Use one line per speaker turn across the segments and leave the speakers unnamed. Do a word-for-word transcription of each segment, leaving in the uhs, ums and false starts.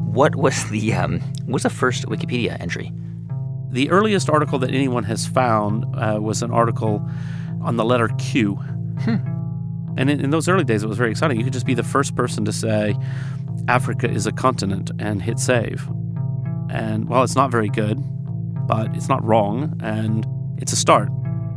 what was the um, what was the first Wikipedia entry?
The earliest article that anyone has found uh, was an article on the letter Q.
Hmm.
And in, in those early days, it was very exciting. You could just be the first person to say, Africa is a continent, and hit save. And, well, it's not very good, but it's not wrong, and it's a start.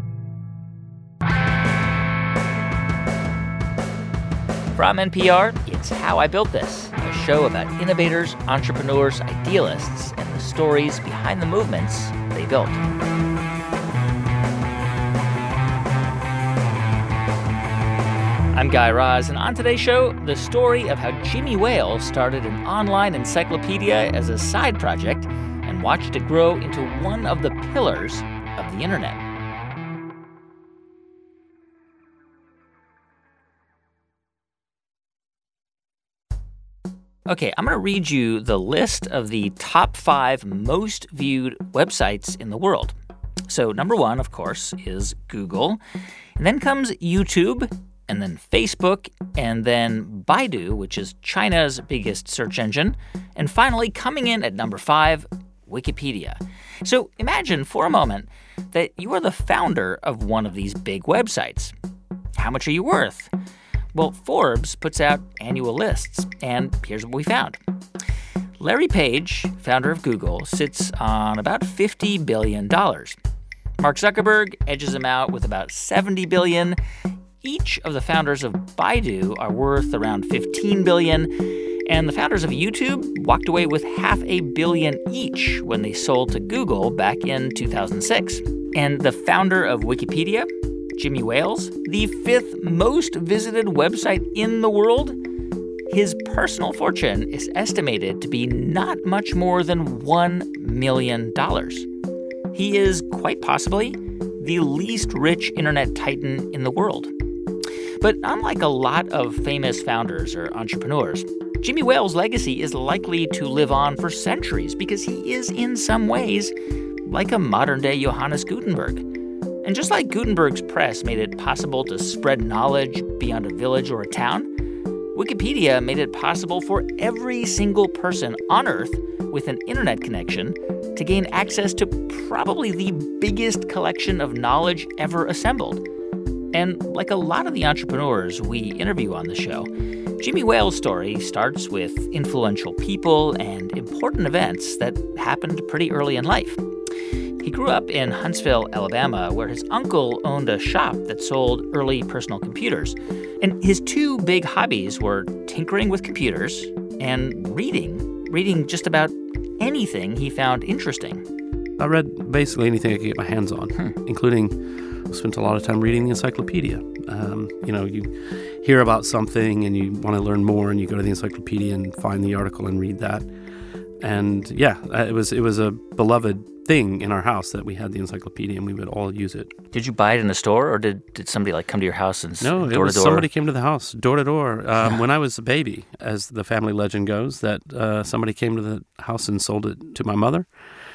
From N P R, it's How I Built This, a show about innovators, entrepreneurs, idealists, and the stories behind the movements they built. I'm Guy Raz, and on today's show, the story of how Jimmy Wales started an online encyclopedia as a side project and watched it grow into one of the pillars of the internet. Okay, I'm going to read you the list of the top five most viewed websites in the world. So number one, of course, is Google. And then comes YouTube, and then Facebook, and then Baidu, which is China's biggest search engine. And finally, coming in at number five, Wikipedia. So imagine for a moment that you are the founder of one of these big websites. How much are you worth? Well, Forbes puts out annual lists, and here's what we found. Larry Page, founder of Google, sits on about fifty billion dollars. Mark Zuckerberg edges him out with about seventy billion dollars. Each of the founders of Baidu are worth around fifteen billion dollars, and the founders of YouTube walked away with half a billion each when they sold to Google back in two thousand six. And the founder of Wikipedia, Jimmy Wales, the fifth most visited website in the world, his personal fortune is estimated to be not much more than one million dollars. He is quite possibly the least rich internet titan in the world. But unlike a lot of famous founders or entrepreneurs, Jimmy Wales' legacy is likely to live on for centuries because he is in some ways like a modern-day Johannes Gutenberg. And just like Gutenberg's press made it possible to spread knowledge beyond a village or a town, Wikipedia made it possible for every single person on Earth with an internet connection to gain access to probably the biggest collection of knowledge ever assembled. And like a lot of the entrepreneurs we interview on the show, Jimmy Wales' story starts with influential people and important events that happened pretty early in life. He grew up in Huntsville, Alabama, where his uncle owned a shop that sold early personal computers. And his two big hobbies were tinkering with computers and reading, reading just about anything he found interesting.
I read basically anything I could get my hands on, hmm. including I spent a lot of time reading the encyclopedia. Um, you know, you hear about something and you want to learn more, and you go to the encyclopedia and find the article and read that. And yeah, it was it was a beloved thing in our house that we had the encyclopedia and we would all use it.
Did you buy it in a store, or did, did somebody like come to your house and
no,
door
it was
to door?
Somebody came to the house, door to door. Um, when I was a baby, as the family legend goes, that uh, somebody came to the house and sold it to my mother.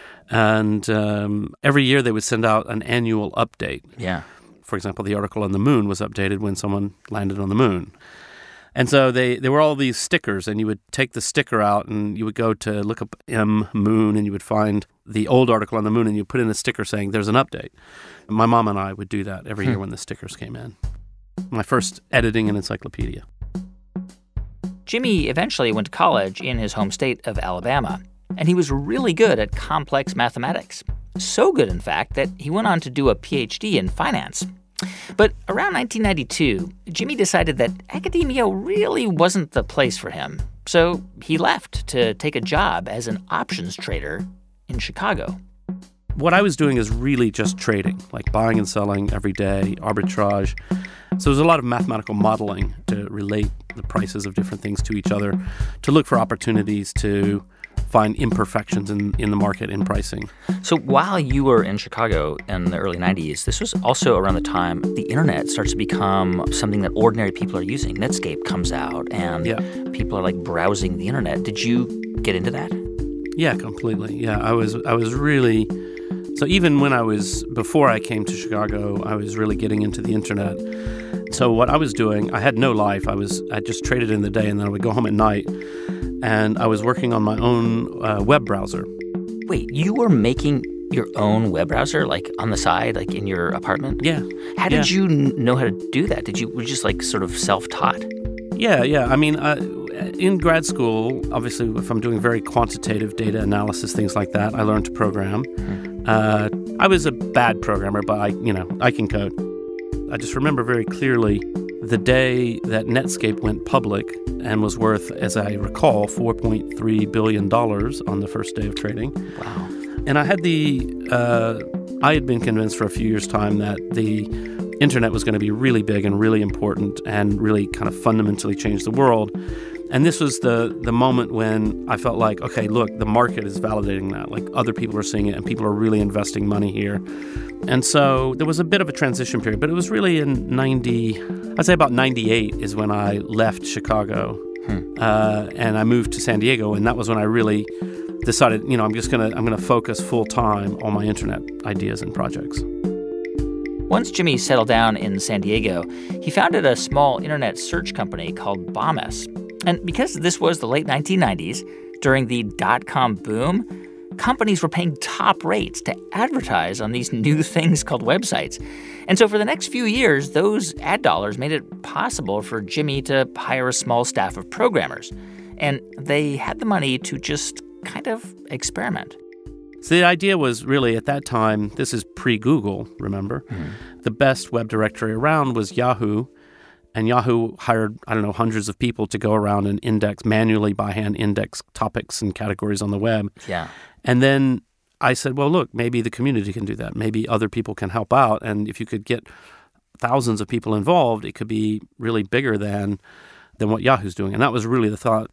And um, every year they would send out an annual update.
Yeah.
For example, the article on the moon was updated when someone landed on the moon. And so they there were all these stickers, and you would take the sticker out, and you would go to look up M moon, and you would find the old article on the moon, and you put in a sticker saying there's an update. My mom and I would do that every hmm. year when the stickers came in. My first editing an encyclopedia.
Jimmy eventually went to college in his home state of Alabama, and he was really good at complex mathematics. So good, in fact, that he went on to do a P H D in finance. But around nineteen ninety-two, Jimmy decided that academia really wasn't the place for him. So he left to take a job as an options trader in Chicago.
What I was doing is really just trading, like buying and selling every day, arbitrage. So there's a lot of mathematical modeling to relate the prices of different things to each other, to look for opportunities to find imperfections in, in the market in pricing.
So while you were in Chicago in the early nineties, this was also around the time the internet starts to become something that ordinary people are using. Netscape comes out, and yeah. people are like browsing the internet. Did you get into that?
Yeah, completely. Yeah, I was I was really... So even when I was, before I came to Chicago, I was really getting into the internet. So what I was doing, I had no life. I was I just traded in the day, and then I would go home at night and I was working on my own uh, web browser.
Wait, you were making your own web browser, like on the side, like in your apartment?
Yeah.
How did
yeah.
you n- know how to do that? Did you were you just like sort of self-taught?
Yeah, yeah. I mean, uh, in grad school, obviously, if I'm doing very quantitative data analysis, things like that, I learned to program. Mm-hmm. Uh, I was a bad programmer, but I, you know, I can code. I just remember very clearly the day that Netscape went public and was worth, as I recall, four point three billion dollars on the first day of trading.
Wow.
And I had the, uh, I had been convinced for a few years' time that the internet was going to be really big and really important and really kind of fundamentally change the world. And this was the the moment when I felt like, okay, look, the market is validating that. Like, other people are seeing it and people are really investing money here. And so there was a bit of a transition period, but it was really in ninety, I'd say about ninety-eight is when I left Chicago hmm. uh, and I moved to San Diego. And that was when I really decided, you know, I'm just going to, I'm going to focus full time on my internet ideas and projects.
Once Jimmy settled down in San Diego, he founded a small internet search company called Bombas. And because this was the late nineteen nineties, during the dot-com boom, companies were paying top rates to advertise on these new things called websites. And so for the next few years, those ad dollars made it possible for Jimmy to hire a small staff of programmers. And they had the money to just kind of experiment.
So the idea was really, at that time, this is pre-Google, remember? Mm-hmm. The best web directory around was Yahoo. And Yahoo hired, I don't know, hundreds of people to go around and index, manually by hand index topics and categories on the web.
Yeah.
And then I said, well, look, maybe the community can do that. Maybe other people can help out. And if you could get thousands of people involved, it could be really bigger than than what Yahoo's doing. And that was really the thought.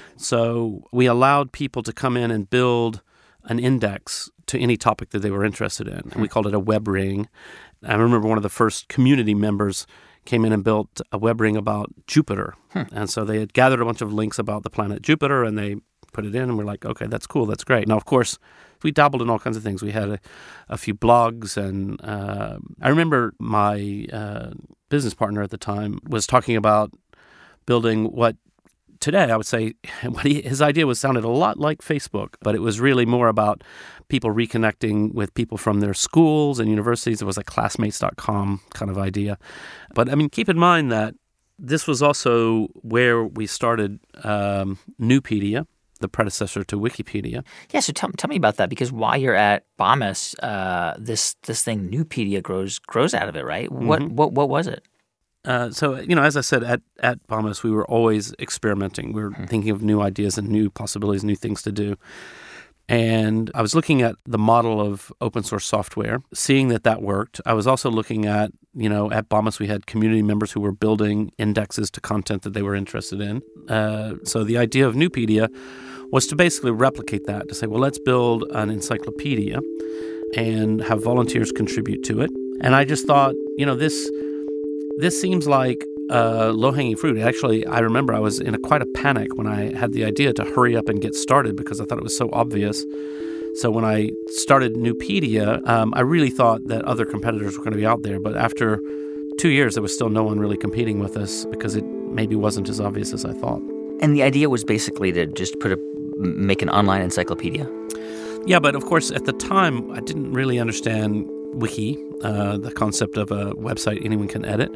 So we allowed people to come in and build an index to any topic that they were interested in. And we called it a web ring. I remember one of the first community members came in and built a web ring about Jupiter. Hmm. And so they had gathered a bunch of links about the planet Jupiter, and they put it in, and we're like, okay, that's cool, that's great. Now, of course, we dabbled in all kinds of things. We had a, a few blogs, and uh, I remember my uh, business partner at the time was talking about building what today I would say what he, his idea was sounded a lot like Facebook, but it was really more about people reconnecting with people from their schools and universities. It was a classmates dot com kind of idea. But I mean, keep in mind that this was also where we started um, Nupedia, the predecessor to Wikipedia.
Yeah, so tell, tell me about that, because while you're at Bombas, uh, this this thing Nupedia grows grows out of it, right? Mm-hmm. What what what was it?
Uh, so, you know, as I said, at, at Bombas, we were always experimenting. We were mm-hmm. thinking of new ideas and new possibilities, new things to do. And I was looking at the model of open source software, seeing that that worked. I was also looking at, you know, at Bombas, we had community members who were building indexes to content that they were interested in. Uh, so the idea of Nupedia was to basically replicate that, to say, well, let's build an encyclopedia and have volunteers contribute to it. And I just thought, you know, this... This seems like uh, low-hanging fruit. Actually, I remember I was in a, quite a panic when I had the idea to hurry up and get started because I thought it was so obvious. So when I started Nupedia, um, I really thought that other competitors were going to be out there. But after two years, there was still no one really competing with us because it maybe wasn't as obvious as I thought.
And the idea was basically to just put a make an online encyclopedia?
Yeah, but of course, at the time, I didn't really understand Wiki, uh, the concept of a website anyone can edit.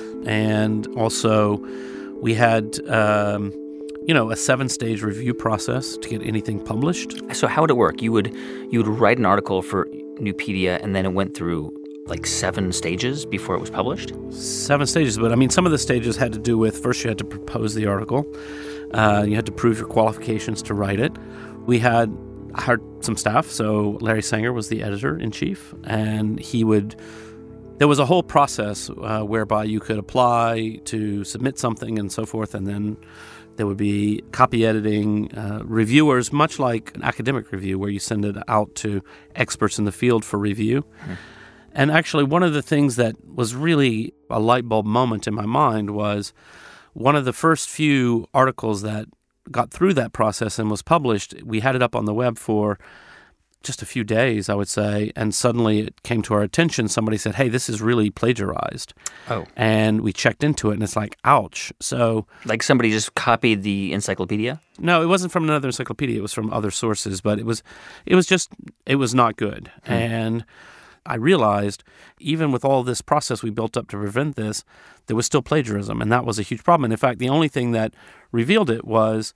And also, we had, um, you know, a seven-stage review process to get anything published.
So how would it work? You would you would write an article for Nupedia, and then it went through like seven stages before it was published?
Seven stages, but I mean, some of the stages had to do with, first you had to propose the article. Uh, you had to prove your qualifications to write it. We had hired some staff, so Larry Sanger was the editor-in-chief, and he would... There was a whole process uh, whereby you could apply to submit something and so forth, and then there would be copy editing, uh, reviewers, much like an academic review where you send it out to experts in the field for review. Mm-hmm. And actually, one of the things that was really a light bulb moment in my mind was one of the first few articles that got through that process and was published. We had it up on the web for just a few days, I would say, and suddenly it came to our attention. Somebody said, hey, this is really plagiarized.
Oh.
And we checked into it, and it's like, ouch. So,
like somebody just copied the encyclopedia?
No, it wasn't from another encyclopedia. It was from other sources, but it was it was just, it was not good. Hmm. And I realized, even with all this process we built up to prevent this, there was still plagiarism, and that was a huge problem. And in fact, the only thing that revealed it was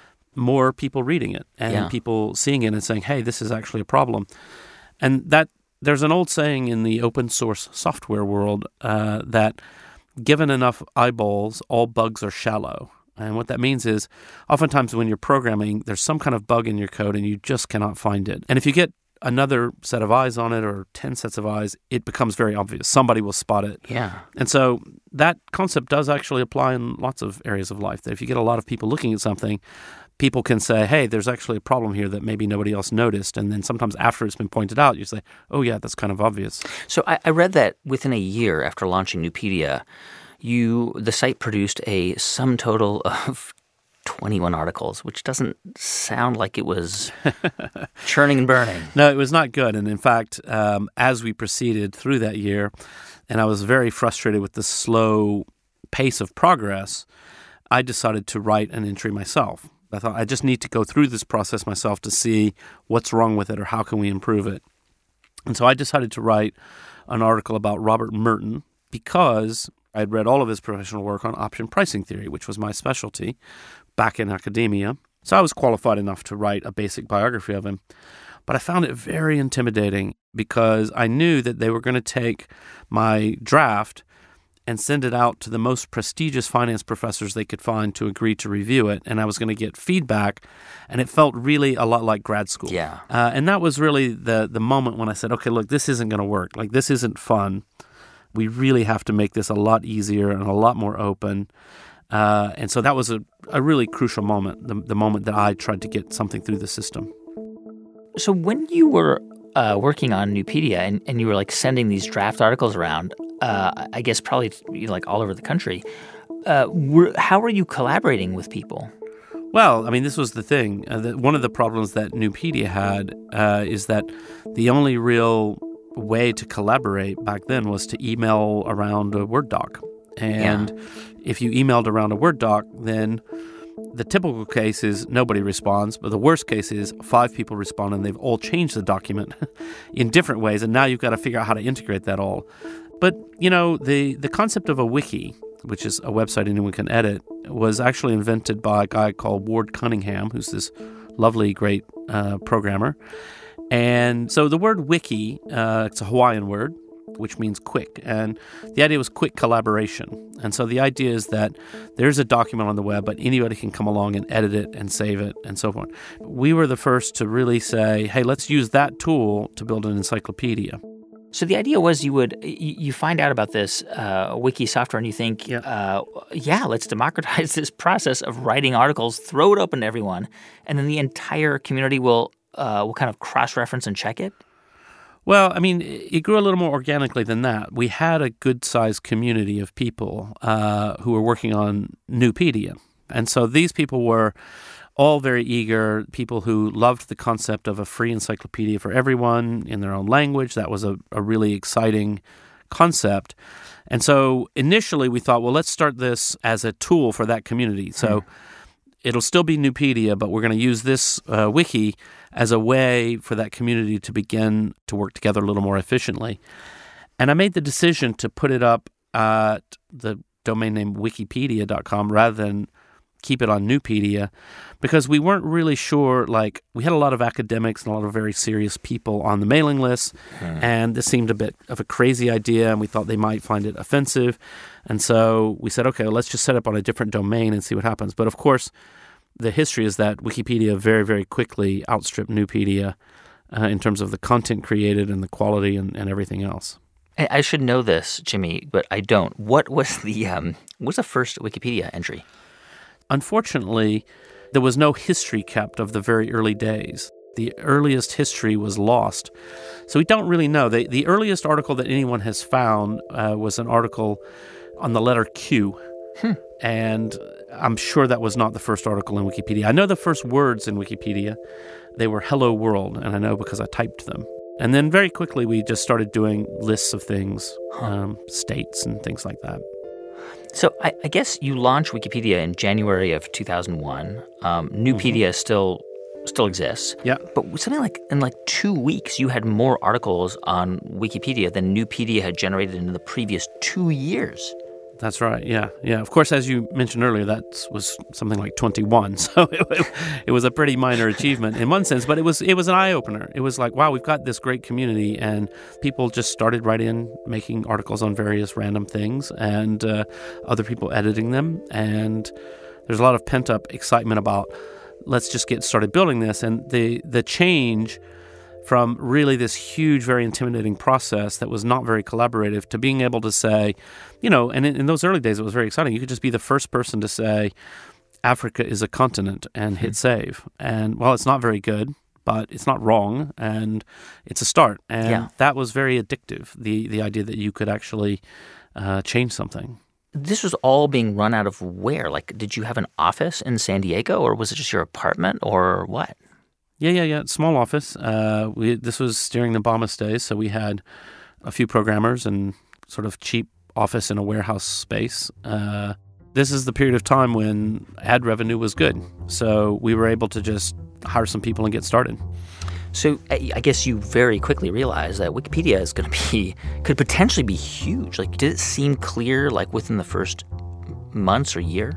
more people reading it and
yeah.
people seeing it and saying, hey, this is actually a problem. And that there's an old saying in the open source software world uh, that given enough eyeballs, all bugs are shallow. And what that means is oftentimes when you're programming, there's some kind of bug in your code and you just cannot find it. And if you get another set of eyes on it or ten sets of eyes, it becomes very obvious. Somebody will spot it.
Yeah.
And so that concept does actually apply in lots of areas of life, that if you get a lot of people looking at something, people can say, hey, there's actually a problem here that maybe nobody else noticed. And then sometimes after it's been pointed out, you say, oh, yeah, that's kind of obvious.
So I, I read that within a year after launching Nupedia, you the site produced a sum total of twenty-one articles, which doesn't sound like it was churning and burning.
No, it was not good. And in fact, um, as we proceeded through that year, and I was very frustrated with the slow pace of progress, I decided to write an entry myself. I thought I just need to go through this process myself to see what's wrong with it or how can we improve it. And so I decided to write an article about Robert Merton because I had read all of his professional work on option pricing theory, which was my specialty back in academia. So I was qualified enough to write a basic biography of him. But I found it very intimidating because I knew that they were going to take my draft and send it out to the most prestigious finance professors they could find to agree to review it. And I was going to get feedback, and it felt really a lot like grad school.
Yeah.
Uh, and that was really the the moment when I said, okay, look, this isn't going to work. Like, this isn't fun. We really have to make this a lot easier and a lot more open. Uh, and so that was a, a really crucial moment, the, the moment that I tried to get something through the system.
So when you were uh, working on Nupedia and, and you were like sending these draft articles around, uh, I guess probably you know, like all over the country, uh, were, how were you collaborating with people?
Well, I mean, this was the thing. Uh, the, one of the problems that Nupedia had uh, is that the only real way to collaborate back then was to email around a Word doc. And yeah. if you emailed around a Word doc, then the typical case is nobody responds, but the worst case is five people respond and they've all changed the document in different ways, and now you've got to figure out how to integrate that all. But, you know, the, the concept of a wiki, which is a website anyone can edit, was actually invented by a guy called Ward Cunningham, who's this lovely, great uh, programmer. And so the word wiki, uh, it's a Hawaiian word, which means quick. And the idea was quick collaboration. And so the idea is that there's a document on the web, but anybody can come along and edit it and save it and so forth. We were the first to really say, hey, let's use that tool to build an encyclopedia.
So the idea was you would you find out about this uh, wiki software and you think, yeah. Uh, yeah, let's democratize this process of writing articles, throw it open to everyone, and then the entire community will uh, will kind of cross-reference and check it?
Well, I mean, it grew a little more organically than that. We had a good-sized community of people uh, who were working on Nupedia. And so these people were all very eager, people who loved the concept of a free encyclopedia for everyone in their own language. That was a, a really exciting concept. And so initially we thought, well, let's start this as a tool for that community. So hmm. it'll still be Nupedia, but we're going to use this uh, wiki as a way for that community to begin to work together a little more efficiently. And I made the decision to put it up at the domain name wikipedia dot com rather than keep it on Nupedia, because we weren't really sure, like, we had a lot of academics and a lot of very serious people on the mailing list, mm. and this seemed a bit of a crazy idea, and we thought they might find it offensive. And so we said, okay, well, let's just set up on a different domain and see what happens. But of course, the history is that Wikipedia very, very quickly outstripped Nupedia uh, in terms of the content created and the quality and, and everything else.
I should know this, Jimmy, but I don't. What was the um, what was the first Wikipedia entry?
Unfortunately, there was no history kept of the very early days. The earliest history was lost. So we don't really know. The, the earliest article that anyone has found uh, was an article on the letter Q. Hmm. And I'm sure that was not the first article in Wikipedia. I know the first words in Wikipedia, they were hello world, and I know because I typed them. And then very quickly we just started doing lists of things, huh. um, states and things like that.
So I, I guess you launched Wikipedia in January of two thousand one. Um, Newpedia mm-hmm. still still exists.
Yeah.
But something like in like two weeks, you had more articles on Wikipedia than Newpedia had generated in the previous two years.
That's right. Yeah. Yeah. Of course, as you mentioned earlier, that was something like twenty-one. So it, it was a pretty minor achievement in one sense, but it was it was an eye-opener. It was like, wow, we've got this great community, and people just started right in making articles on various random things, and uh, other people editing them. And there's a lot of pent-up excitement about, let's just get started building this. And the the change from really this huge, very intimidating process that was not very collaborative to being able to say, you know, and in, in those early days, it was very exciting. You could just be the first person to say, Africa is a continent, and hit save. And, well, it's not very good, but it's not wrong, and it's a start. And yeah. that was very addictive, the, the idea that you could actually uh, change something.
This was all being run out of where? Like, did you have an office in San Diego, or was it just your apartment, or what?
Yeah, yeah, yeah. Small office. Uh, we this was during the Bombas days, so we had a few programmers and sort of cheap office in a warehouse space. Uh, this is the period of time when ad revenue was good, so we were able to just hire some people and get started.
So I guess you very quickly realized that Wikipedia is going to be could potentially be huge. Like, did it seem clear, like within the first months or year?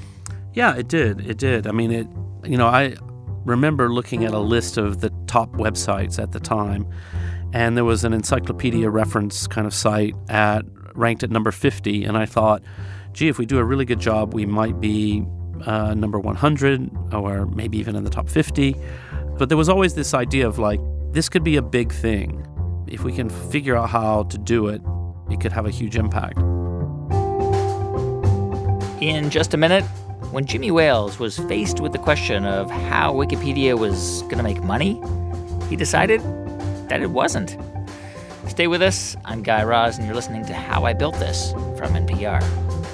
Yeah, it did. It did. I mean, it. You know, I. remember looking at a list of the top websites at the time, and there was an encyclopedia reference kind of site at ranked at number fifty, and I thought, gee, if we do a really good job, we might be uh, number one hundred or maybe even in the top fifty. But there was always this idea of like, this could be a big thing. If we can figure out how to do it, it could have a huge impact.
In just a minute, when Jimmy Wales was faced with the question of how Wikipedia was going to make money, he decided that it wasn't. Stay with us. I'm Guy Raz, and you're listening to How I Built This from N P R.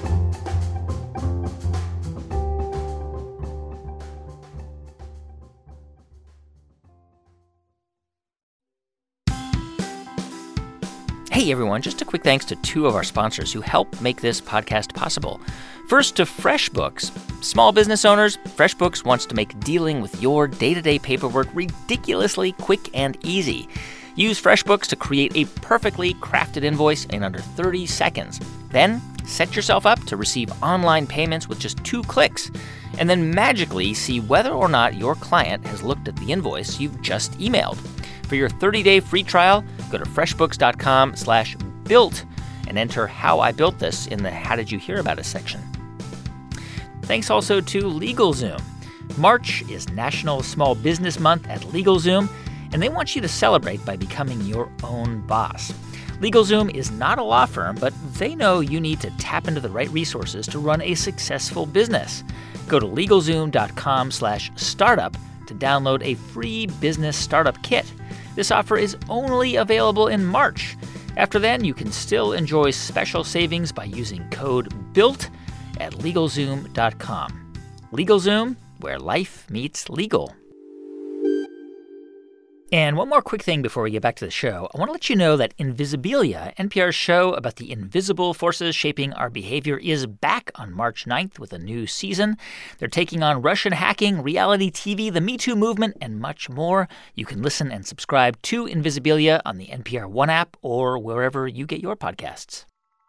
Hey, everyone. Just a quick thanks to two of our sponsors who help make this podcast possible. First, to FreshBooks. Small business owners, FreshBooks wants to make dealing with your day-to-day paperwork ridiculously quick and easy. Use FreshBooks to create a perfectly crafted invoice in under thirty seconds. Then, set yourself up to receive online payments with just two clicks. And then magically see whether or not your client has looked at the invoice you've just emailed. For your thirty-day free trial, go to freshbooks.com slash built and enter How I Built This in the How Did You Hear About Us section. Thanks also to LegalZoom. March is National Small Business Month at LegalZoom, and they want you to celebrate by becoming your own boss. LegalZoom is not a law firm, but they know you need to tap into the right resources to run a successful business. Go to LegalZoom.com slash startup to download a free business startup kit. This offer is only available in March. After then, you can still enjoy special savings by using code BUILT at LegalZoom dot com. LegalZoom, where life meets legal. And one more quick thing before we get back to the show. I want to let you know that Invisibilia, N P R's show about the invisible forces shaping our behavior, is back on March ninth with a new season. They're taking on Russian hacking, reality T V, the Me Too movement, and much more. You can listen and subscribe to Invisibilia on the N P R One app or wherever you get your podcasts.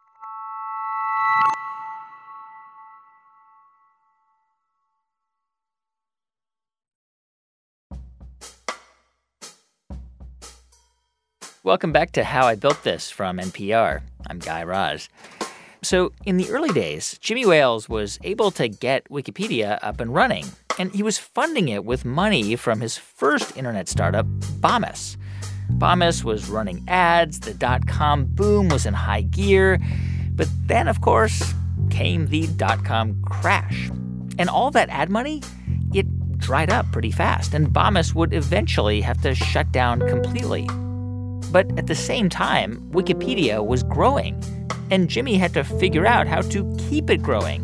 Welcome back to How I Built This from N P R. I'm Guy Raz. So in the early days, Jimmy Wales was able to get Wikipedia up and running, and he was funding it with money from his first internet startup, Bombas. Bombas was running ads, the dot-com boom was in high gear, but then, of course, came the dot-com crash. And all that ad money, it dried up pretty fast, and Bombas would eventually have to shut down completely. But at the same time, Wikipedia was growing, and Jimmy had to figure out how to keep it growing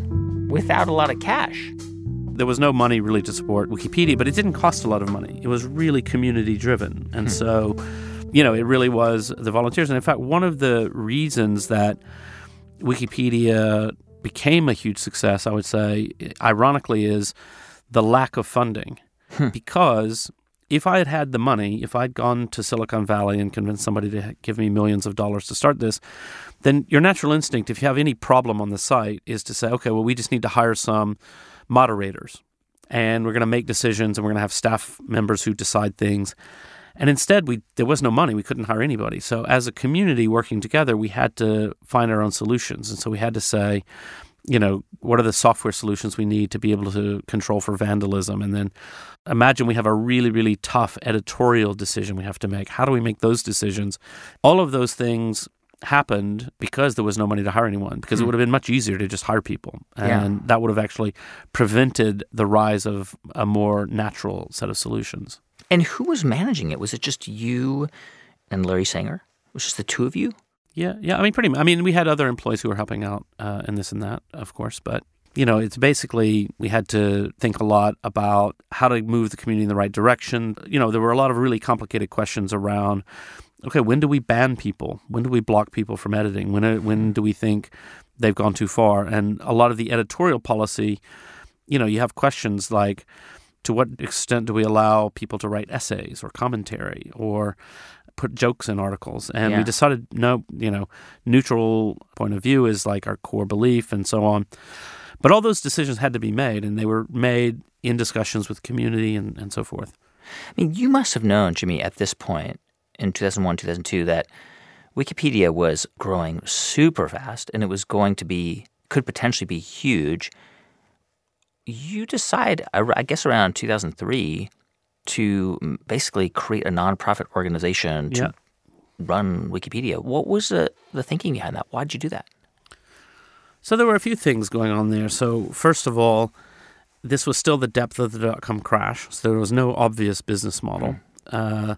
without a lot of cash.
There was no money really to support Wikipedia, but it didn't cost a lot of money. It was really community-driven. And
Hmm.
so, you know, it really was the volunteers. And in fact, one of the reasons that Wikipedia became a huge success, I would say, ironically, is the lack of funding.
Hmm.
Because if I had had the money, if I'd gone to Silicon Valley and convinced somebody to give me millions of dollars to start this, then your natural instinct, if you have any problem on the site, is to say, okay, well, we just need to hire some moderators, and we're going to make decisions, and we're going to have staff members who decide things. And instead, we there was no money. We couldn't hire anybody. So as a community working together, we had to find our own solutions. And so we had to say, you know, what are the software solutions we need to be able to control for vandalism? And then imagine we have a really, really tough editorial decision we have to make. How do we make those decisions? All of those things happened because there was no money to hire anyone, because
Hmm.
it would have been much easier to just hire people. And
Yeah.
that would have actually prevented the rise of a more natural set of solutions.
And who was managing it? Was it just you and Larry Sanger? It was just the two of you?
Yeah, yeah. I mean, pretty much. I mean, we had other employees who were helping out uh, in this and that, of course. But, you know, it's basically we had to think a lot about how to move the community in the right direction. You know, there were a lot of really complicated questions around, okay, when do we ban people? When do we block people from editing? When when do we think they've gone too far? And a lot of the editorial policy, you know, you have questions like, to what extent do we allow people to write essays or commentary or put jokes in articles? And
Yeah.
we decided, no, you know, neutral point of view is like our core belief and so on. But all those decisions had to be made, and they were made in discussions with the community and, and so forth.
I mean, you must have known, Jimmy, at this point in two thousand one, two thousand two, that Wikipedia was growing super fast and it was going to be, could potentially be huge. You decide, I guess around two thousand three, to basically create a nonprofit organization to
Yeah.
run Wikipedia. What was the, the thinking behind that? Why did you do that?
So there were a few things going on there. So first of all, this was still the depth of the dot-com crash, so there was no obvious business model. Uh,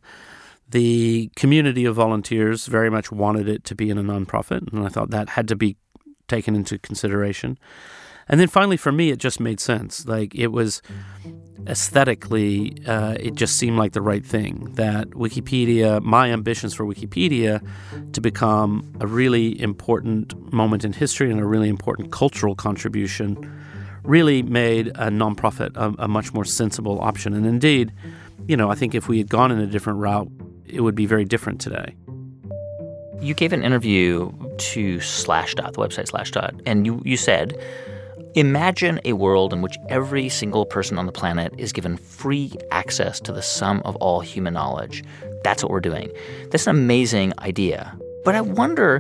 the community of volunteers very much wanted it to be in a nonprofit, and I thought that had to be taken into consideration. And then finally, for me, it just made sense. Like, it was aesthetically, uh, it just seemed like the right thing. That Wikipedia, my ambitions for Wikipedia to become a really important moment in history and a really important cultural contribution really made a nonprofit a, a much more sensible option. And indeed, you know, I think if we had gone in a different route, it would be very different today.
You gave an interview to Slashdot, the website Slashdot, and you, you said, imagine a world in which every single person on the planet is given free access to the sum of all human knowledge. That's what we're doing. That's an amazing idea. But I wonder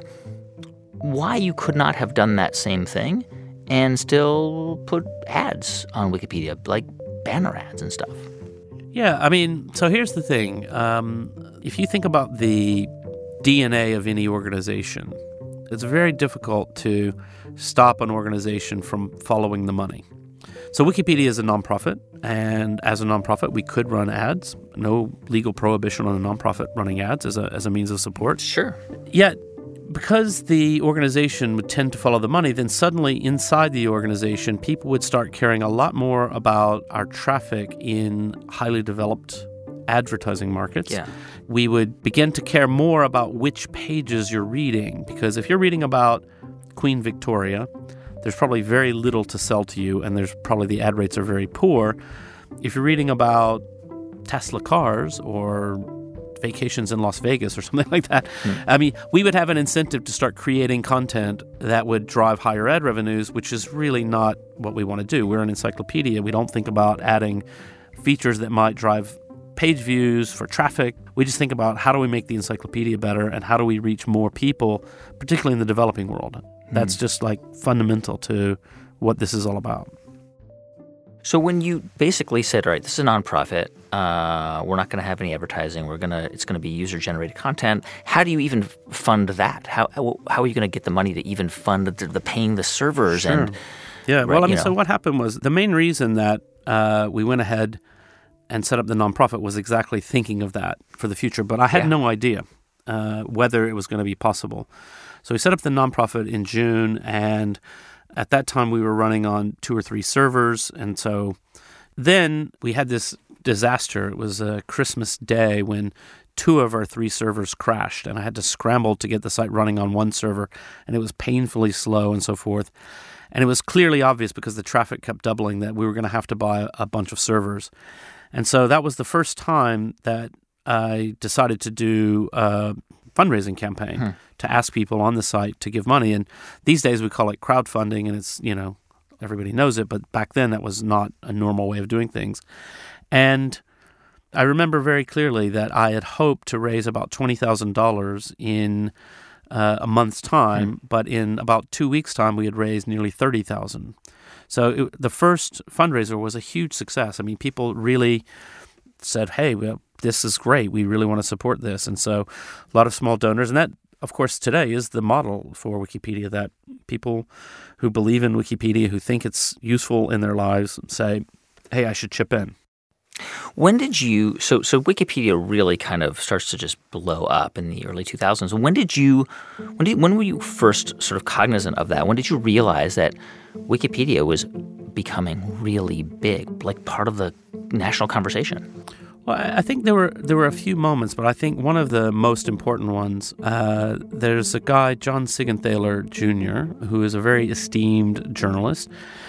why you could not have done that same thing and still put ads on Wikipedia, like banner ads and stuff.
Yeah, I mean, so here's the thing. Um, if you think about the D N A of any organization, it's very difficult to stop an organization from following the money. So Wikipedia is a nonprofit, and as a nonprofit, we could run ads. No legal prohibition on a nonprofit running ads as a as a means of support.
Sure.
Yet, because the organization would tend to follow the money, then suddenly inside the organization, people would start caring a lot more about our traffic in highly developed advertising markets.
Yeah.
We would begin to care more about which pages you're reading, because if you're reading about Queen Victoria, there's probably very little to sell to you, and there's probably the ad rates are very poor. If you're reading about Tesla cars or vacations in Las Vegas or something like that, mm. I mean, we would have an incentive to start creating content that would drive higher ad revenues, which is really not what we want to do. We're an encyclopedia. We don't think about adding features that might drive page views for traffic. We just think about how do we make the encyclopedia better and how do we reach more people, particularly in the developing world. That's mm. just like fundamental to what this is all about.
So when you basically said, all right, this is a nonprofit, uh, we're not going to have any advertising, we're gonna, it's going to be user-generated content, how do you even fund that? How how, how are you going to get the money to even fund the, the paying the servers?
Sure.
and
Yeah,
right,
well, I mean,
know.
so what happened was the main reason that uh, we went ahead and set up the nonprofit was exactly thinking of that for the future, but I had
yeah.
no idea uh, whether it was going to be possible. So we set up the nonprofit in June, and At that time, we were running on two or three servers. And so then we had this disaster. It was a Christmas Day when two of our three servers crashed, and I had to scramble to get the site running on one server, and it was painfully slow and so forth. And it was clearly obvious because the traffic kept doubling that we were going to have to buy a bunch of servers. And so that was the first time that I decided to do a fundraising campaign hmm. to ask people on the site to give money. And these days we call it crowdfunding, and it's, you know, everybody knows it, but back then that was not a normal way of doing things. And I remember very clearly that I had hoped to raise about twenty thousand dollars in uh, a month's time, hmm. but in about two weeks' time we had raised nearly thirty thousand dollars. So it, the first fundraiser was a huge success. I mean, people really said, hey, well, this is great. We really want to support this. And so a lot of small donors, and that, of course, today is the model for Wikipedia, that people who believe in Wikipedia, who think it's useful in their lives, say, hey, I should chip in.
When did you, so so Wikipedia really kind of starts to just blow up in the early two thousands. When did you, when did, when were you first sort of cognizant of that? When did you realize that Wikipedia was becoming really big, like part of the national conversation?
Well, I think there were there were a few moments, but I think one of the most important ones, uh, there's a guy, John Siegenthaler Junior, who is a very esteemed journalist,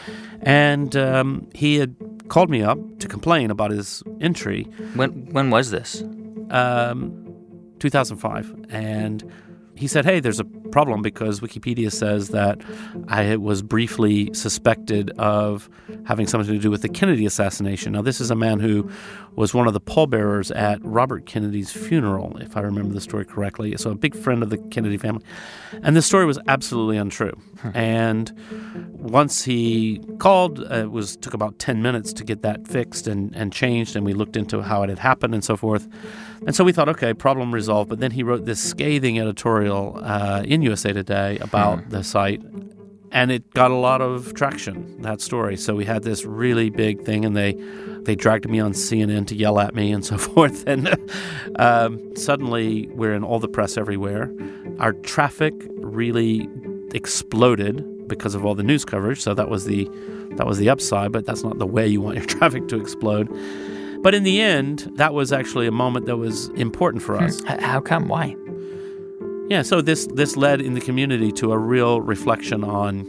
and um, he had called me up to complain about his entry.
When when was this?
Um, two thousand five. And he said, hey, there's a problem because Wikipedia says that I was briefly suspected of having something to do with the Kennedy assassination. Now, this is a man who was one of the pallbearers at Robert Kennedy's funeral, if I remember the story correctly. So a big friend of the Kennedy family. And the story was absolutely untrue. Hmm. And once he called, uh, it was took about ten minutes to get that fixed and, and changed, and we looked into how it had happened and so forth. And so we thought, okay, problem resolved. But then he wrote this scathing editorial uh, in U S A Today about hmm. the site, and it got a lot of traction, that story. So we had this really big thing, and they they dragged me on C N N to yell at me and so forth. And um, suddenly we're in all the press everywhere. Our traffic really exploded because of all the news coverage. So that was the that was the upside, but that's not the way you want your traffic to explode. But in the end, that was actually a moment that was important for us.
How come? Why?
Yeah, so this this led in the community to a real reflection on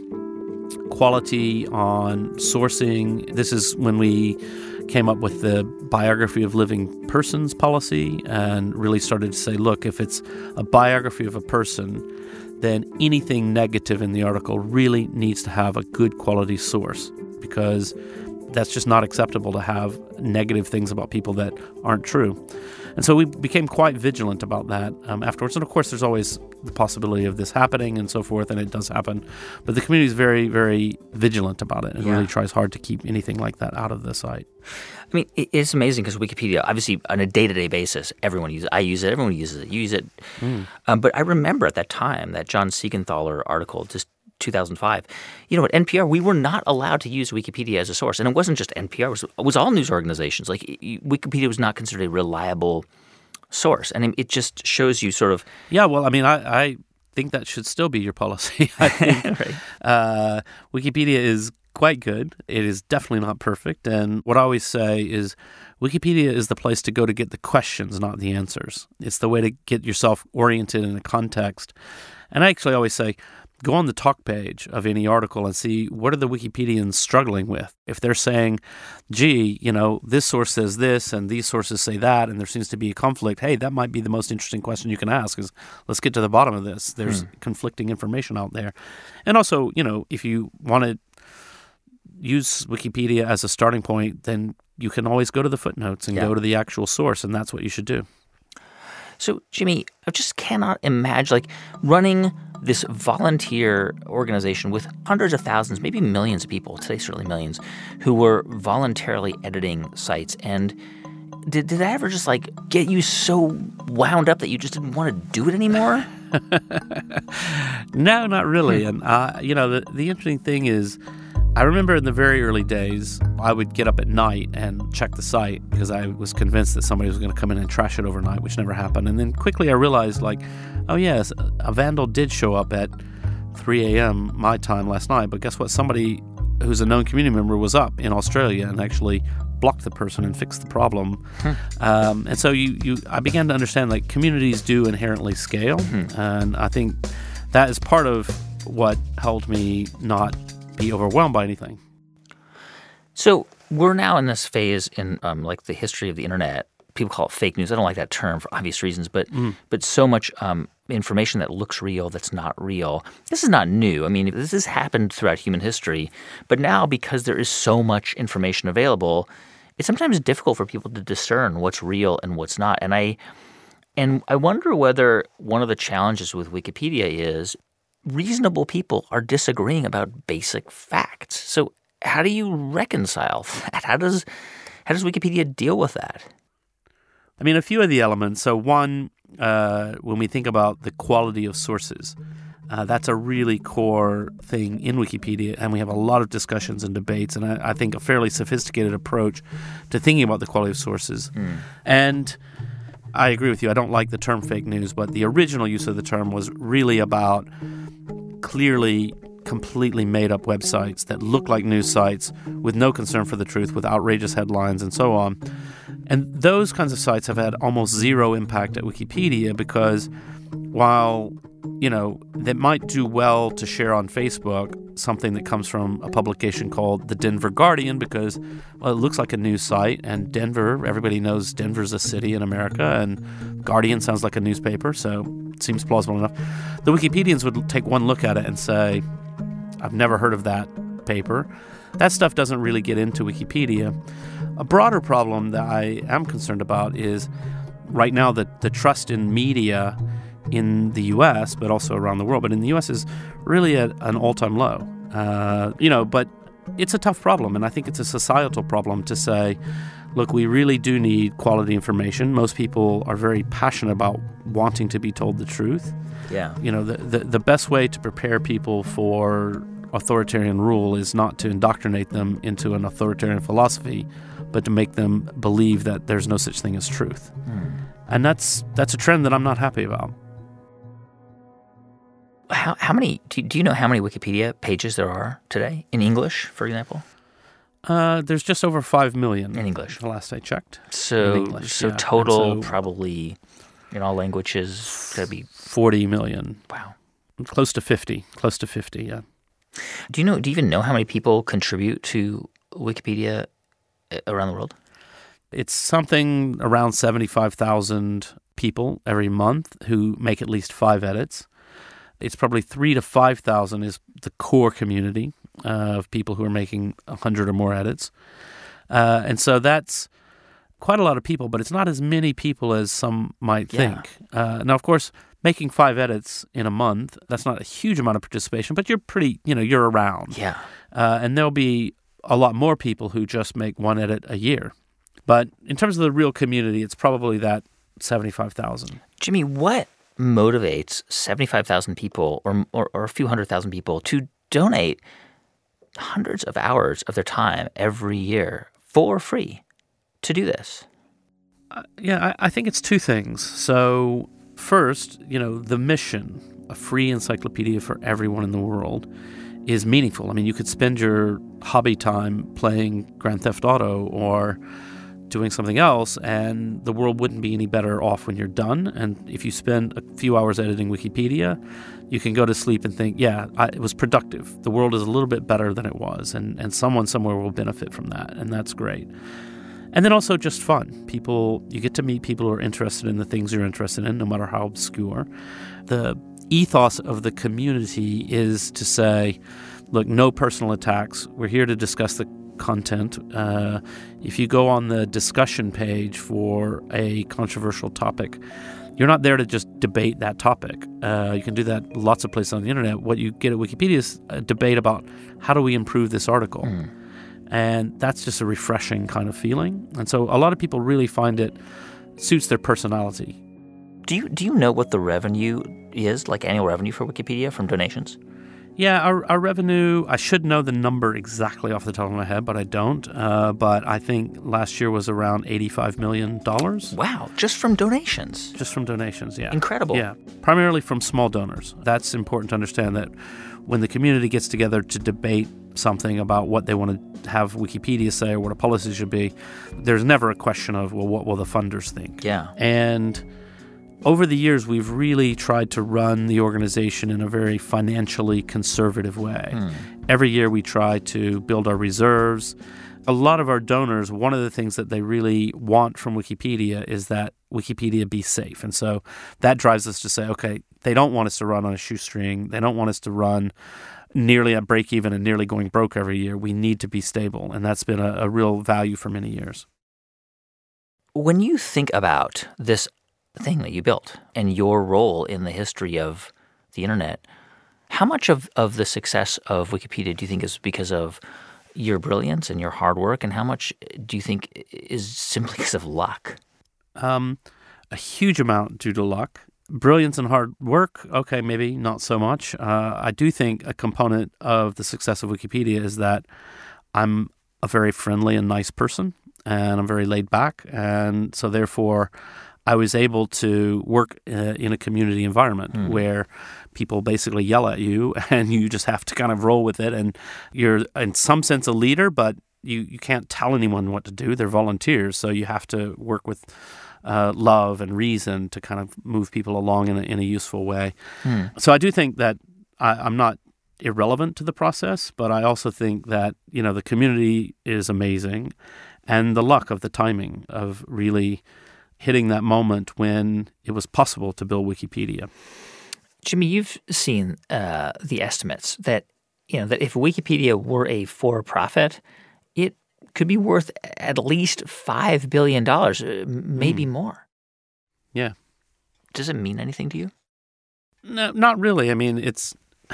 quality, on sourcing. This is when we came up with the biography of living persons policy and really started to say, look, if it's a biography of a person, then anything negative in the article really needs to have a good quality source, because that's just not acceptable to have negative things about people that aren't true. And so we became quite vigilant about that um, afterwards. And of course, there's always the possibility of this happening and so forth, and it does happen. But the community is very, very vigilant about it and yeah. really tries hard to keep anything like that out of the site.
I mean, it's amazing because Wikipedia, obviously, on a day-to-day basis, everyone uses it. I use it. Everyone uses it. You use it. Mm. Um, but I remember at that time, that John Siegenthaler article, just two thousand five. You know, at N P R, we were not allowed to use Wikipedia as a source. And it wasn't just N P R. It was, it was all news organizations. Like, Wikipedia was not considered a reliable source. And it just shows you sort of...
Yeah, well, I mean, I, I think that should still be your policy. I think
right.
uh, Wikipedia is quite good. It is definitely not perfect. And what I always say is Wikipedia is the place to go to get the questions, not the answers. It's the way to get yourself oriented in a context. And I actually always say, go on the talk page of any article and see what are the Wikipedians struggling with. If they're saying, gee, you know, this source says this and these sources say that, and there seems to be a conflict, hey, that might be the most interesting question you can ask is, let's get to the bottom of this. There's hmm. conflicting information out there. And also, you know, if you want to use Wikipedia as a starting point, then you can always go to the footnotes and yeah. go to the actual source, and that's what you should do.
So, Jimmy, I just cannot imagine, like, running this volunteer organization with hundreds of thousands, maybe millions of people, today certainly millions, who were voluntarily editing sites. And did, did that ever just, like, get you so wound up that you just didn't want to do it anymore?
No, not really. And, uh, you know, the, the interesting thing is, I remember in the very early days, I would get up at night and check the site because I was convinced that somebody was going to come in and trash it overnight, which never happened. And then quickly I realized, like, oh, yes, a vandal did show up at three a.m. my time last night, but guess what? Somebody who's a known community member was up in Australia and actually blocked the person and fixed the problem. Hmm. Um, and so you, you, I began to understand like communities do inherently scale, hmm. and I think that is part of what helped me not be overwhelmed by anything.
So we're now in this phase in um, like the history of the internet. People call it fake news. I don't like that term for obvious reasons, but mm. but so much um, information that looks real that's not real. This is not new. I mean, this has happened throughout human history. But now, because there is so much information available, it's sometimes difficult for people to discern what's real and what's not. And I and I wonder whether one of the challenges with Wikipedia is reasonable people are disagreeing about basic facts. So how do you reconcile that? How does how does Wikipedia deal with that?
I mean, a few of the elements. So one, uh, when we think about the quality of sources, uh, that's a really core thing in Wikipedia, and we have a lot of discussions and debates, and I, I think a fairly sophisticated approach to thinking about the quality of sources. Mm. And I agree with you. I don't like the term fake news, but the original use of the term was really about clearly completely made-up websites that look like news sites with no concern for the truth, with outrageous headlines and so on. And those kinds of sites have had almost zero impact at Wikipedia because while, you know, they might do well to share on Facebook something that comes from a publication called the Denver Guardian because, well, it looks like a news site, and Denver, everybody knows Denver's a city in America, and Guardian sounds like a newspaper, so it seems plausible enough. The Wikipedians would take one look at it and say, I've never heard of that paper. That stuff doesn't really get into Wikipedia. A broader problem that I am concerned about is right now the, the trust in media in the U S, but also around the world, but in the U S is really at an all-time low. Uh, you know, but it's a tough problem, and I think it's a societal problem to say, look, we really do need quality information. Most people are very passionate about wanting to be told the truth.
Yeah.
You know, the, the, the best way to prepare people for authoritarian rule is not to indoctrinate them into an authoritarian philosophy, but to make them believe that there's no such thing as truth. Hmm. And that's that's a trend that I'm not happy about.
How how many do you, do you know how many Wikipedia pages there are today in English, for example?
Uh, there's just over five million
in English.
The last I checked.
So
English,
so
yeah.
total
so
probably in all languages could be
forty million.
Wow,
close to fifty. Close to fifty. Yeah.
Do you know? Do you even know how many people contribute to Wikipedia around the world?
It's something around seventy-five thousand people every month who make at least five edits. It's probably three to five thousand is the core community uh, of people who are making a hundred or more edits, uh, and so that's quite a lot of people. But it's not as many people as some might
yeah.
think. Uh, now, of course, making five edits in a month—that's not a huge amount of participation, but you're pretty, you know, you're around.
Yeah,
uh, and there'll be a lot more people who just make one edit a year. But in terms of the real community, it's probably that seventy-five thousand.
Jimmy, what motivates seventy-five thousand people or, or or a few hundred thousand people to donate hundreds of hours of their time every year for free to do this?
Uh, yeah, I, I think it's two things. So first, you know, the mission, a free encyclopedia for everyone in the world, is meaningful. I mean, you could spend your hobby time playing Grand Theft Auto or doing something else, and the world wouldn't be any better off when you're done. And if you spend a few hours editing Wikipedia, you can go to sleep and think, yeah, I, it was productive. The world is a little bit better than it was, and, and someone somewhere will benefit from that, and that's great. And then also just fun. People, you get to meet people who are interested in the things you're interested in, no matter how obscure. The ethos of the community is to say, look, no personal attacks. We're here to discuss the content. Uh, if you go on the discussion page for a controversial topic, you're not there to just debate that topic. Uh, you can do that lots of places on the internet. What you get at Wikipedia is a debate about how do we improve this article. Mm. And that's just a refreshing kind of feeling. And so a lot of people really find it suits their personality.
Do you do you know what the revenue is, like annual revenue for Wikipedia from donations?
Yeah, our, our revenue, I should know the number exactly off the top of my head, but I don't. Uh, but I think last year was around eighty-five million dollars.
Wow, just from donations.
Just from donations, yeah.
Incredible.
Yeah, primarily from small donors. That's important to understand, that when the community gets together to debate something about what they want to have Wikipedia say or what a policy should be, there's never a question of, well, what will the funders think?
Yeah.
And over the years, we've really tried to run the organization in a very financially conservative way. Hmm. Every year we try to build our reserves. A lot of our donors, one of the things that they really want from Wikipedia is that Wikipedia be safe. And so that drives us to say, okay, they don't want us to run on a shoestring. They don't want us to run nearly at break even and nearly going broke every year. We need to be stable. And that's been a, a real value for many years.
When you think about this thing that you built and your role in the history of the internet, how much of, of the success of Wikipedia do you think is because of your brilliance and your hard work, and how much do you think is simply because of luck?
Um, a huge amount due to luck. Brilliance and hard work, okay, maybe not so much. Uh, I do think a component of the success of Wikipedia is that I'm a very friendly and nice person, and I'm very laid back, and so therefore I was able to work uh, in a community environment mm. where people basically yell at you and you just have to kind of roll with it. And you're in some sense a leader, but you, you can't tell anyone what to do. They're volunteers. So you have to work with uh, love and reason to kind of move people along in a, in a useful way. Mm. So I do think that I, I'm not irrelevant to the process, but I also think that, you know, the community is amazing, and the luck of the timing of really hitting that moment when it was possible to build Wikipedia.
Jimmy, you've seen uh, the estimates that, you know, that if Wikipedia were a for-profit, it could be worth at least five billion dollars, maybe mm. more.
Yeah.
Does it mean anything to you?
No, not really. I mean, it's,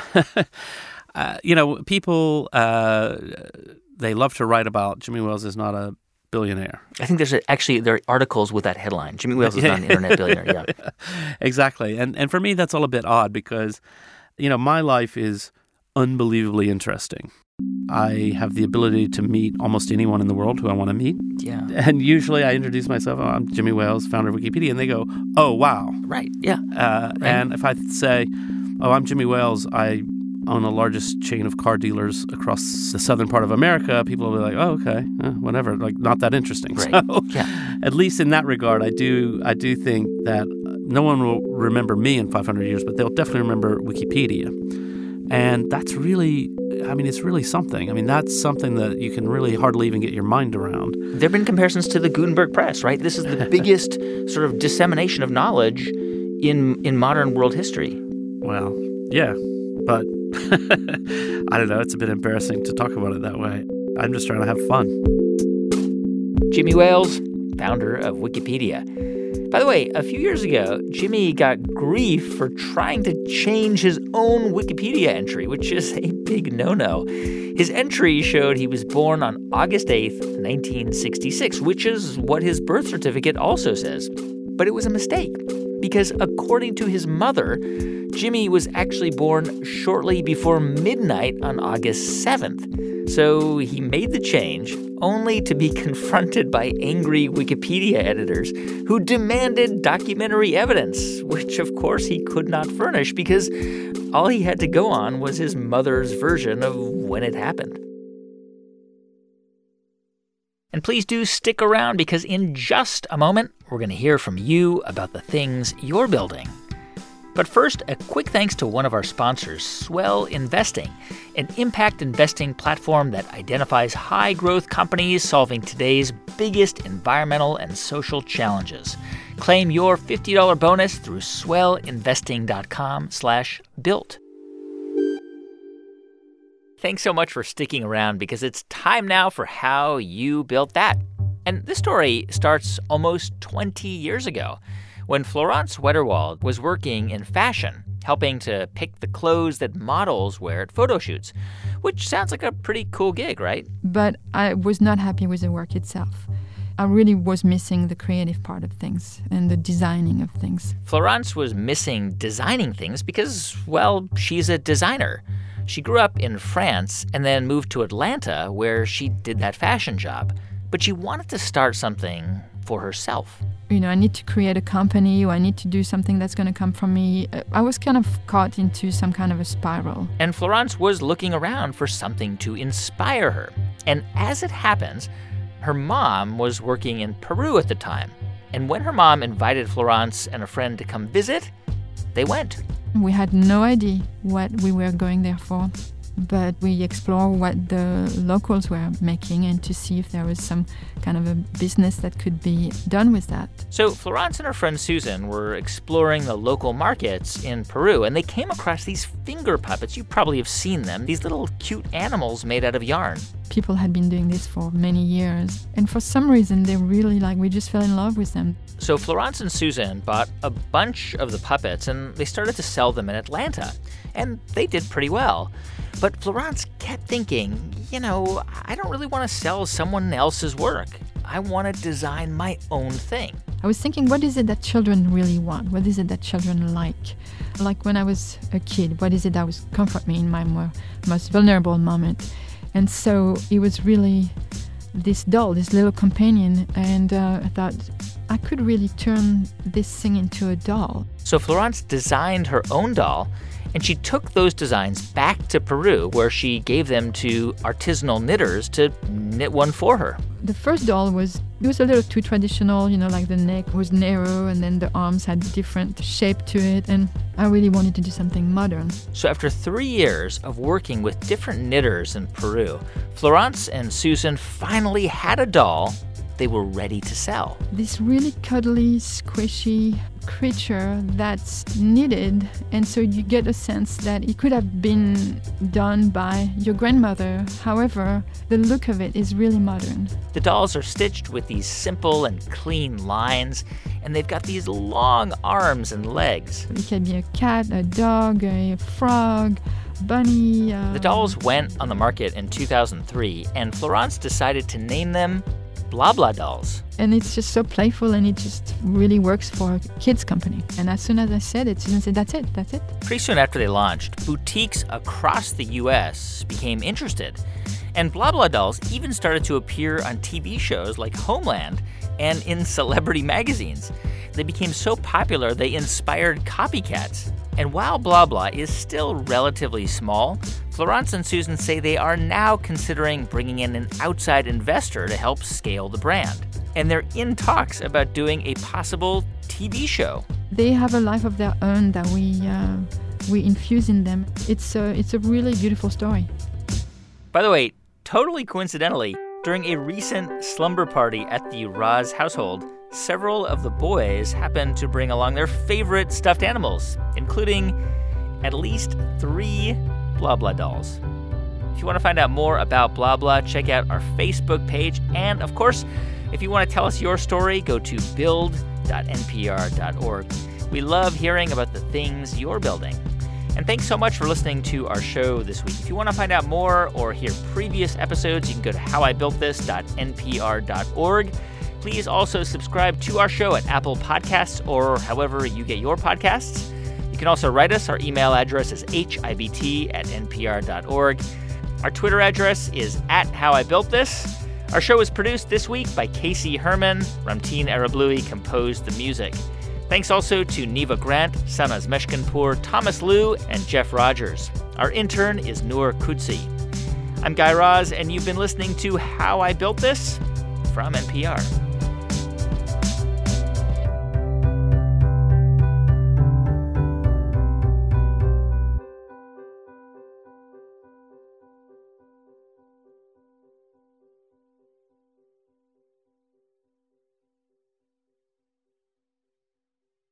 uh, you know, people, uh, they love to write about Jimmy Wales is not a billionaire.
I think there's a, actually there are articles with that headline. Jimmy Wales is not an internet billionaire. Yeah,
exactly. And and for me, that's all a bit odd because, you know, my life is unbelievably interesting. I have the ability to meet almost anyone in the world who I want to meet.
Yeah.
And usually I introduce myself. Oh, I'm Jimmy Wales, founder of Wikipedia, and they go, "Oh, wow."
Right. Yeah.
Uh,
right.
And if I say, "Oh, I'm Jimmy Wales, I own the largest chain of car dealers across the southern part of America," people will be like, "Oh, okay, eh, whatever." Like, not that interesting.
Right.
So,
yeah.
At least in that regard, I do I do think that no one will remember me in five hundred years, but they'll definitely remember Wikipedia, and that's really, I mean, it's really something. I mean, that's something that you can really hardly even get your mind around.
There have been comparisons to the Gutenberg Press, right? This is the biggest sort of dissemination of knowledge in in modern world history.
Well, yeah, but I don't know. It's a bit embarrassing to talk about it that way. I'm just trying to have fun.
Jimmy Wales, founder of Wikipedia. By the way, a few years ago, Jimmy got grief for trying to change his own Wikipedia entry, which is a big no-no. His entry showed he was born on August eighth, nineteen sixty-six, which is what his birth certificate also says. But it was a mistake because according to his mother, Jimmy was actually born shortly before midnight on August seventh. So he made the change only to be confronted by angry Wikipedia editors who demanded documentary evidence, which of course he could not furnish because all he had to go on was his mother's version of when it happened. And please do stick around because in just a moment, we're going to hear from you about the things you're building. But first, a quick thanks to one of our sponsors, Swell Investing, an impact investing platform that identifies high-growth companies solving today's biggest environmental and social challenges. Claim your fifty dollars bonus through swellinvesting.com slash built. Thanks so much for sticking around because it's time now for How You Built That. And this story starts almost twenty years ago, when Florence Wetterwald was working in fashion, helping to pick the clothes that models wear at photo shoots, which sounds like a pretty cool gig, right?
But I was not happy with the work itself. I really was missing the creative part of things and the designing of things.
Florence was missing designing things because, well, she's a designer. She grew up in France and then moved to Atlanta, where she did that fashion job. But she wanted to start something for herself.
You know, I need to create a company, or I need to do something that's going to come from me. I was kind of caught into some kind of a spiral.
And Florence was looking around for something to inspire her. And as it happens, her mom was working in Peru at the time. And when her mom invited Florence and a friend to come visit, they went.
We had no idea what we were going there for, but we explored what the locals were making and to see if there was some kind of a business that could be done with that.
So Florence and her friend Susan were exploring the local markets in Peru, and they came across these finger puppets. You probably have seen them, these little cute animals made out of yarn.
People had been doing this for many years, and for some reason they really, like, we just fell in love with them.
So Florence and Susan bought a bunch of the puppets, and they started to sell them in Atlanta, and they did pretty well. But Florence kept thinking, you know, I don't really want to sell someone else's work. I want to design my own thing.
I was thinking, what is it that children really want? What is it that children like? Like when I was a kid, what is it that would comfort me in my more, most vulnerable moment? And so it was really this doll, this little companion, and uh, I thought I could really turn this thing into a doll.
So Florence designed her own doll, and she took those designs back to Peru, where she gave them to artisanal knitters to knit one for her.
The first doll was, it was a little too traditional, you know, like the neck was narrow and then the arms had different shape to it, and I really wanted to do something modern.
So after three years of working with different knitters in Peru, Florence and Susan finally had a doll they were ready to sell.
This really cuddly, squishy creature that's knitted, and so you get a sense that it could have been done by your grandmother. However, the look of it is really modern.
The dolls are stitched with these simple and clean lines, and they've got these long arms and legs.
It can be a cat, a dog, a frog, bunny. Uh...
The dolls went on the market in two thousand three, and Florence decided to name them Blah Blah Dolls.
And it's just so playful, and it just really works for a kids company. And as soon as I said it, Susan said, that's it, that's it.
Pretty soon after they launched, boutiques across the U S became interested. And Blah Blah Dolls even started to appear on T V shows like Homeland and in celebrity magazines. They became so popular, they inspired copycats. And while Blah Blah is still relatively small, Florence and Susan say they are now considering bringing in an outside investor to help scale the brand. And they're in talks about doing a possible T V show.
They have a life of their own that we uh, we infuse in them. It's a, it's a really beautiful story.
By the way, totally coincidentally, during a recent slumber party at the Roz household, several of the boys happened to bring along their favorite stuffed animals, including at least three Blah Blah dolls. If you want to find out more about Blah Blah, check out our Facebook page. And of course, if you want to tell us your story, go to build dot n p r dot org. We love hearing about the things you're building. And thanks so much for listening to our show this week. If you want to find out more or hear previous episodes, you can go to how I built this dot n p r dot org. Please also subscribe to our show at Apple Podcasts or however you get your podcasts. You can also write us. Our email address is h i b t at n p r dot org. Our Twitter address is at how I built this. Our show was produced this week by Casey Herman. Ramteen Arablouei composed the music. Thanks also to Neva Grant, Sanaz Meshkinpour, Thomas Liu, and Jeff Rogers. Our intern is Noor Kudsi. I'm Guy Raz, and you've been listening to How I Built This from N P R.